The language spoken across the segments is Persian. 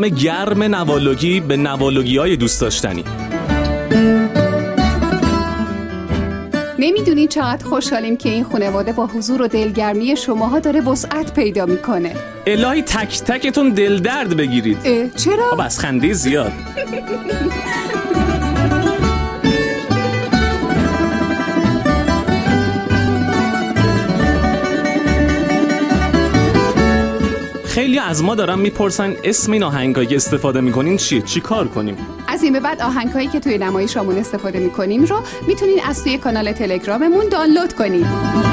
گرم نوالگی به نوالگی‌های دوست داشتنی. نمیدونی چقدر خوشحالیم که این خانواده با حضور و دلگرمی شماها داره وسعت پیدا میکنه. الهی تک تکتون دل درد بگیرید. چرا؟ بس خنده زیاد. خیلی از ما دارن میپرسن اسم این آهنگایی که استفاده میکنین چیه؟ چی کار کنیم؟ از این به بعد آهنگایی که توی نمایشمون استفاده میکنیم رو میتونین از توی کانال تلگراممون دانلود کنید.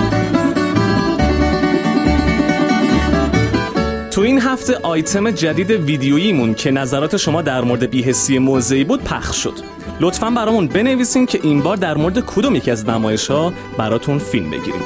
تو این هفته آیتم جدید ویدیوییمون که نظرات شما در مورد بی‌حسی موضعی بود پخش شد. لطفاً برامون بنویسین که این بار در مورد کدوم یکی از نمایش‌ها براتون فیلم بگیریم.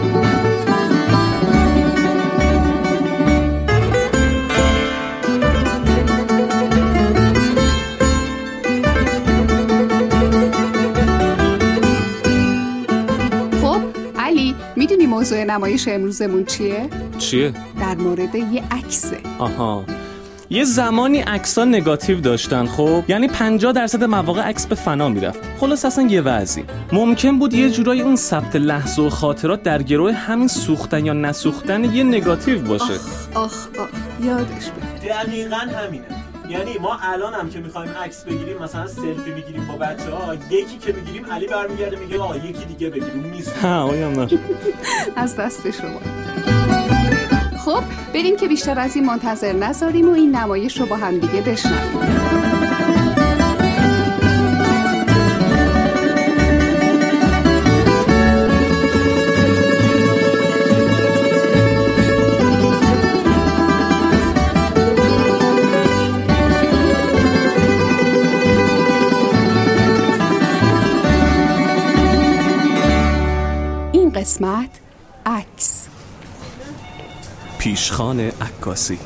میدونی موضوع نمایش امروزمون چیه؟ چیه؟ در مورد یه عکسه. آها. یه زمانی عکس‌ها نگاتیو داشتن، خب یعنی 50% مواقع عکس به فنا میرفت. خلاص اصلا یه وضعی ممکن بود یه جورایی اون ثبت لحظه و خاطرات در گروه همین سوختن یا نسوختن یه نگاتیو باشه. آخ یادش بیاد. دقیقاً همینه. یعنی ما الان هم که میخوایم عکس بگیریم، مثلا سلفی میگیریم با بچه‌ها، یکی که میگیریم علی برمیگرده میگه یکی دیگه بگیریم میز. از دست شما. خب بریم که بیشتر از این منتظر نذاریم و این نمایش رو با هم دیگه بشنویم. قسمت عکس. پیشخوان عکاسی.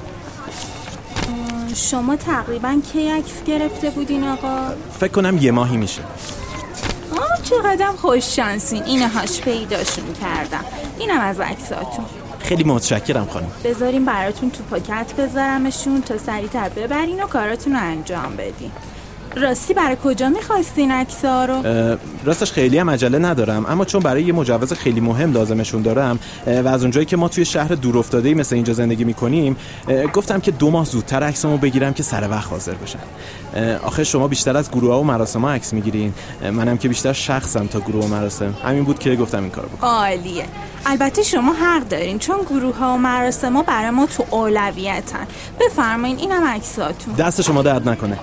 شما تقریبا کی عکس گرفته بودین آقا؟ فکر کنم یه ماهی میشه. چقدر خوش شانسین. اینهاش پیداشون کردم. اینم از عکساتون. خیلی متشکرم خانم. بذاریم براتون تو پاکت بذارمشون تا سریعتر ببرین و کاراتون رو انجام بدین. راستی برای کجا می‌خواستین عکس‌ها رو؟ راستش خیلی هم عجله ندارم، اما چون برای یه مجوز خیلی مهم لازمشون دارم و از اونجایی که ما توی شهر دورافتاده‌ای مثل اینجا زندگی می‌کنیم، گفتم که 2 ماه زودتر عکسامو بگیرم که سر وقت حاضر بشن. آخه شما بیشتر از گروه‌ها و مراسم‌ها عکس می‌گیرین، منم که بیشتر شخصم تا گروه و مراسم. همین بود که گفتم این کارو بکنم. عالیه. البته شما حق دارین، چون گروه‌ها و مراسم‌ها برای ما تو اولویتن. بفرمایین اینم عکساتون. دست شما درد نکنه.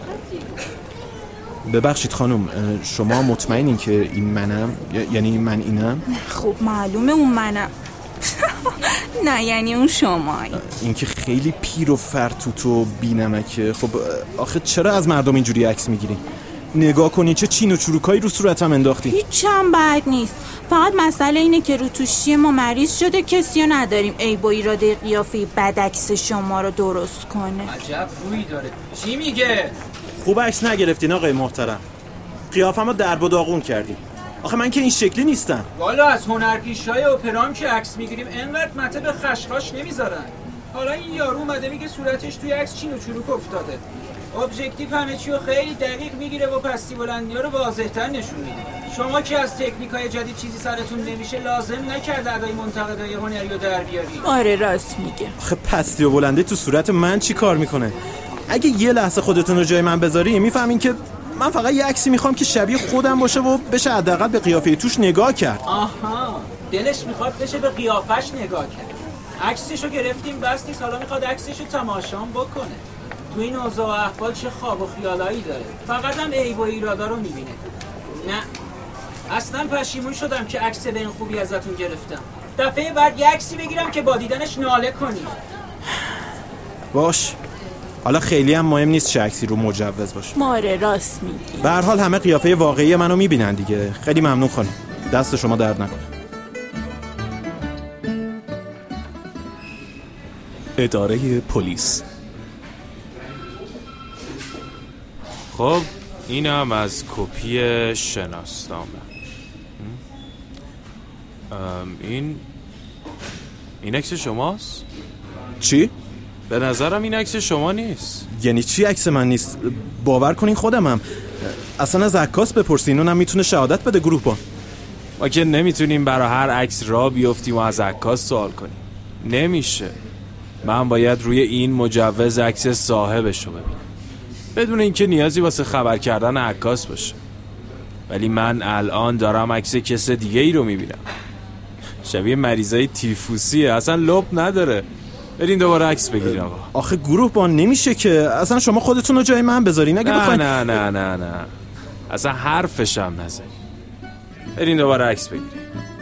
ببخشید خانم، شما مطمئنین که این منم؟ یعنی من اینم؟ خب معلومه اون منم. نه یعنی اون شمایی. این که خیلی پیر و فرتوت و بی‌نمکه. خب آخه چرا از مردم اینجوری عکس میگیری؟ نگاه کنی چه چین و چروکایی رو صورتم انداختی. هیچ هم بد نیست، فقط مسئله اینه که رو توشی ما مریض شده، کسی رو نداریم عیب و ایراد قیافه بدعکس شما رو درست کنه. عجب روی داره. چی میگه؟ خوب عکس نگرفتین آقای محترم، قیافه‌مو درب و داغون کردین. آخه من که این شکلی نیستم. والا از هنرپیشه‌های اپرام که عکس میگیریم انقدر مته به خشخاش نمیذارن. حالا این یارو اومده میگه صورتش توی عکس چین و چروک افتاده. ابژکتیو همه چی رو خیلی دقیق میگیره و پستی بلندی‌ها رو واضح‌تر نشون میده. شما که از تکنیک‌های جدید چیزی سرتون نمیشه، لازم نکرده ادای منتقدای هنری رو در بیاری. آره راست میگه. آخه پستی و بلندی تو صورت من چی کار میکنه؟ اگه یه لحظه خودتون رو جای من بذاری میفهمین که من فقط یه عکسی میخوام که شبیه خودم باشه و بشه حداقل به قیافه توش نگاه کرد. آها، دلش میخواد بشه به قیافش نگاه کرد. عکسشو گرفتیم بس نیست، حالا میخواد عکسشو تماشام بکنه. تو این اوضاع و احوال چه خواب و خیالایی داره. فقط هم عیب و ایرادا رو میبینه. نه اصلا پشیمون شدم که عکس به این خوبی ازتون گرفتم. دفعه بعد یه عکسی بگیرم که با دیدنش ناله کنی. باش، حالا خیلی هم مهم نیست چه عکسی رو مجوز باشه. ماره راست میگی. به هر حال همه قیافه واقعی منو میبینن دیگه. خیلی ممنون خانم، دست شما درد نکنه. اداره پلیس. خب اینم از کپی شناسنامه. این عکس شماست؟ چی؟ به نظرم این عکس شما نیست. یعنی چی عکس من نیست؟ باور کنین خودمم. اصلا از عکاس بپرسین، اونم میتونه شهادت بده. گروه با ما که نمیتونیم برای هر عکس را بیفتیم و از عکاس سوال کنیم. نمیشه. من باید روی این مجوز عکس صاحبش رو ببینم بدون اینکه نیازی واسه خبر کردن عکاس باشه. ولی من الان دارم عکس کس دیگه ای رو میبینم. شبیه مریضای تیفوسیه، اصلا لب نداره. برین دوباره عکس بگیرین آقا. آخه گروه با نمیشه که اصلا شما خودتون رو جای من بذارین. اگه بخواین نه اصلا حرفش هم نزنین. برین دوباره عکس بگیرین.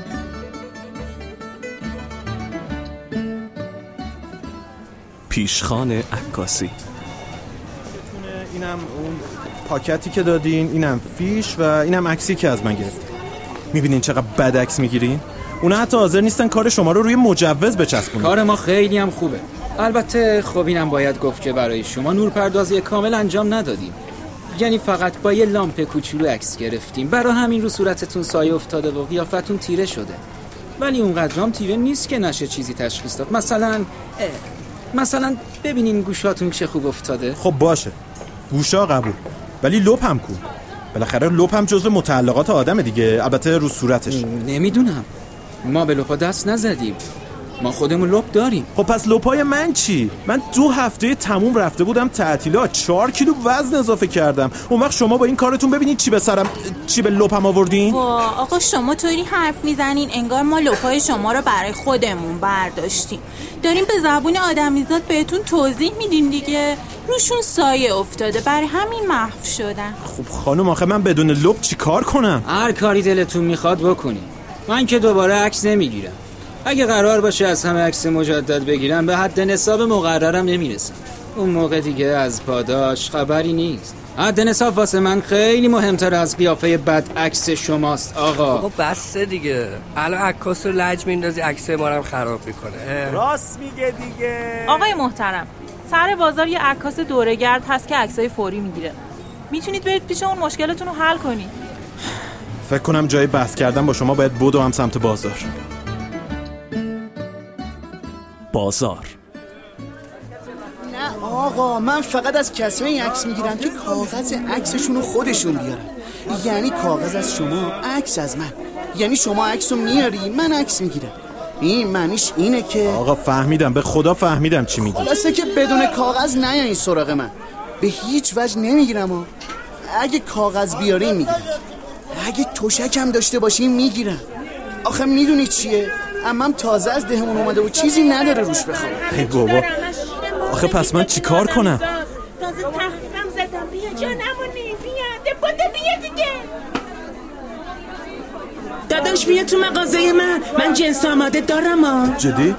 پیشخوان عکاسی. اینم اون پاکتی که دادین، اینم فیش و اینم عکسی که از من گرفتین. میبینین چقدر بد عکس میگیرین؟ اونا حتی حاضر نیستن کار شما رو روی مجوز بچسبونن. کار ما خیلی هم خوبه. البته خب اینم باید گفت که برای شما نورپردازی کامل انجام ندادیم. یعنی فقط با یه لامپ کوچولو عکس گرفتیم. برای همین رو صورتتون سایه افتاده و قیافتون تیره شده. ولی اونقدر هم تیره نیست که نشه چیزی تشخیص داد. مثلا ببینین گوشاتون چه خوب افتاده. خب باشه، گوشا قبول، ولی لپ هم کو. بالاخره لپ هم جزو متعلقات آدم دیگه، البته رو صورتش. نمیدونم، ما به لپا دست نزدیم. ما خودمون لپ داریم. خب پس لپای من چی؟ من 2 هفته تموم رفته بودم تعطیلات، 4 کیلو وزن اضافه کردم. اون وقت شما با این کارتون ببینید چی به لپم آوردین؟ آقا شما طوری حرف میزنین انگار ما لپای شما رو برای خودمون برداشتیم. داریم به زبون آدمیزاد بهتون توضیح میدیم دیگه. روشون سایه افتاده، برای همین محو شدن. خب خانم آخه من بدون لپ چی کار کنم؟ هر کاری دلتون میخواد بکنین. من که دوباره عکس نمیگیرم. اگه قرار باشه از همه عکس مجدد بگیرم به حد نصاب مقررم نمیرسم. اون موقع دیگه از پاداش خبری نیست. حد نصاب واسه من خیلی مهمتر از قیافه بد عکس شماست آقا. خب بسته دیگه. الان عکاس رو لج میندازی عکس ما رو خراب میکنه. راست میگه دیگه. آقای محترم، سر بازار یه عکاس دوره‌گرد هست که عکسای فوری میگیره. میتونید برید پیش اون مشکلتون رو حل کنید. فکر کنم جای بحث کردن با شما باید بدو هم سمت بازار. بازار. نه آقا، من فقط از کسایی عکس میگیرم که کاغذ عکسشون رو خودشون بیارن. یعنی کاغذ از شما، عکس از من. یعنی شما عکس رو میاری، من عکس میگیرم. این معنیش اینه که آقا فهمیدم، به خدا فهمیدم چی میگی. خلاصه که بدون کاغذ نیاین سراغ من. به هیچ وجه نمیگیرم. اگه کاغذ بیارین میگیرم، اگه تشکم داشته باشین میگیرم. آخه میدونی چیه؟ عمم تازه از دهمون اومده و چیزی نداره روش بخوام. ای بابا، آخه پس من چی کار کنم؟ تازه تحقیقم زدم. بیا جا نمونی، بیا دیگه. داداش بیا تو مغازه من جنس آماده دارم. جدی؟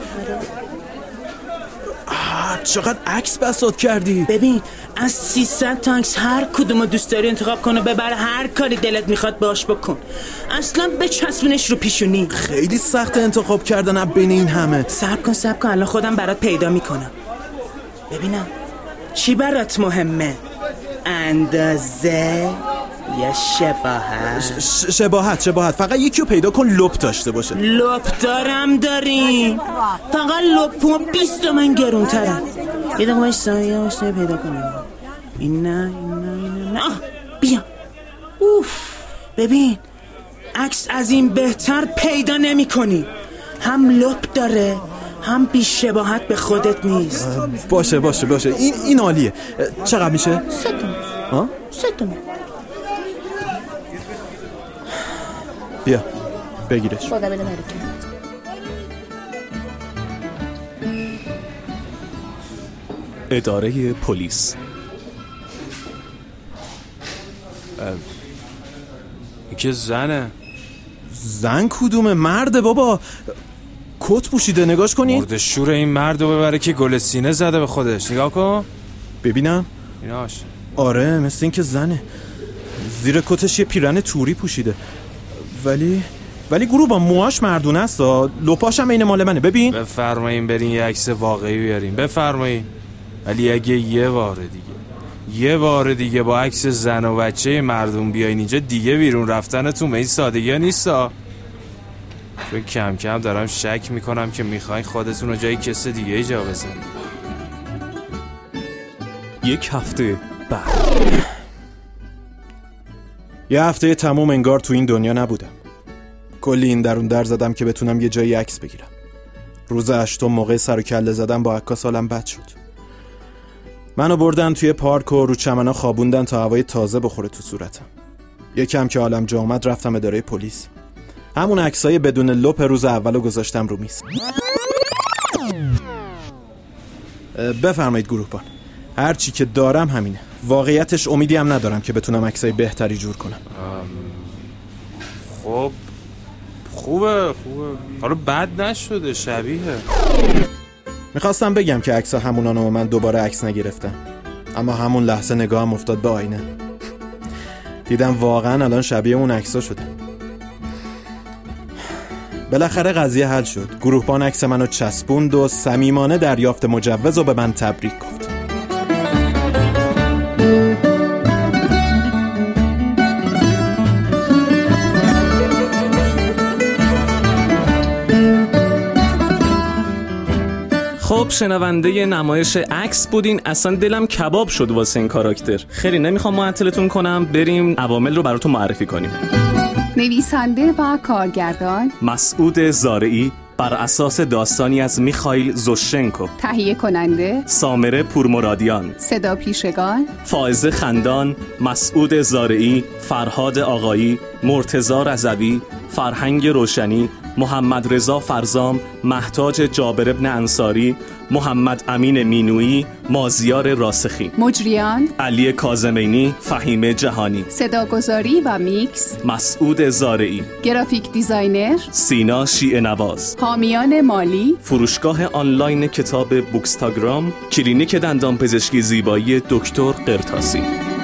چقدر عکس بساط کردی. ببین از 300 تا عکس هر کدومو دوست داری انتخاب کن و ببر، هر کاری دلت میخواد باش بکن. اصلا بچسبونش رو پیشونی. خیلی سخت انتخاب کردن بین این همه. صبر کن الان خودم برات پیدا میکنم. ببینم چی برات مهمه؟ اندازه یا شباهت؟ شباهت. فقط یکی رو پیدا کن لپ داشته باشه. لپ داریم. فقط لپو 20 تومن گرونترم. یه دقیقه وایسا پیدا کنیم. این نه. بیا. اوف. ببین عکس از این بهتر پیدا نمی کنی. هم لپ داره هم بی شباهت به خودت نیست. باشه این عالیه. چقدر میشه؟ 3 تومن. بیا بگیرش. خدا بده برکت. اداره پلیس. این که زنه. زن کدومه؟ مرده بابا، کت پوشیده. نگاش کنین. مرد شور این مرد رو ببره که گل سینه زده به خودش. نگاه کن ببینم. ایناش. آره مثل این که زنه. زیر کتش یه پیرن توری پوشیده. ولی گروه با موهاش مردونه است. لپاش هم عین مال منه. ببین. بفرمایین برین یه عکس واقعی بیارین. بفرمایین. ولی اگه یه بار دیگه با عکس زن و بچه مردم بیاین اینجا، دیگه بیرون رفتنتون به این سادگی ها نیستا. چون کم کم دارم شک میکنم که میخواین خودتون رو جای کس دیگه جا بزنید. یک هفته بعد. یه هفته تموم انگار تو این دنیا نبودم. کلی این درون در زدم که بتونم یه جایی عکس بگیرم. روز 8 موقع سر و کله زدم با عکاس حالم بد شد. منو بردن توی پارک و رو چمنا خوابوندن تا هوای تازه بخوره تو صورتم. یکم که حالم جا اومد رفتم اداره پلیس. همون عکسای بدون لپ روز اولو گذاشتم رو میز. بفرمایید گروهبان. هر چی که دارم همینه. واقعیتش امیدی هم ندارم که بتونم عکسای بهتری جور کنم. خب خوبه حالا بد نشده، شبیه. میخواستم بگم که عکس‌ها همونانه و من دوباره عکس نگرفتم، اما همون لحظه نگاهم افتاد به آینه. دیدم واقعا الان شبیه اون عکس‌ها شده. بالاخره قضیه حل شد. گروهبان عکس منو چسبوند و صمیمانه دریافت مجوز و به من تبریک گفت. خب شنونده نمایش عکس بودین. اصلا دلم کباب شد واسه این کاراکتر. خیلی نمیخوام معطلتون کنم، بریم عوامل رو براتون معرفی کنیم. نویسنده و کارگردان مسعود زارعی بر اساس داستانی از میخائیل زوشنکو. تهیه کننده سامره پورمرادیان. صدا پیشگان فائزه خندان، مسعود زارعی، فرهاد آقایی، مرتضی رضوی، فرهنگ روشنی، محمد رضا فرزام، مهتاج جابر ابن انصاری، محمد امین مینویی، مازیار راسخی. مجریان علی کاظمینی، فهیمه جهانی. صداگذاری و میکس مسعود زارعی. گرافیک دیزاینر سینا شیعه نواز. حامیان مالی فروشگاه آنلاین کتاب بوکستاگرام، کلینیک دندان پزشکی زیبایی دکتر قرطاسی.